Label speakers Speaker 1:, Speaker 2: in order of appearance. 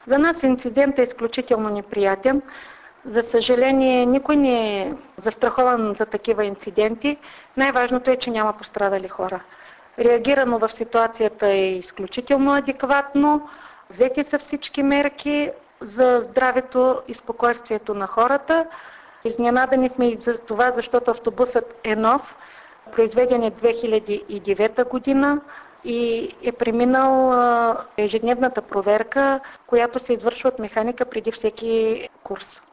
Speaker 1: За нас инцидентът е изключително неприятен. За съжаление, никой не е застрахован за такива инциденти. Най-важното е, че няма пострадали хора. Реагирано в ситуацията е изключително адекватно. Взети са всички мерки за здравето и спокойствието на хората. Изненадани сме и за това, защото автобусът е нов, произведен е 2009 година и е преминал ежедневната проверка, която се извършва от механика преди всеки курс.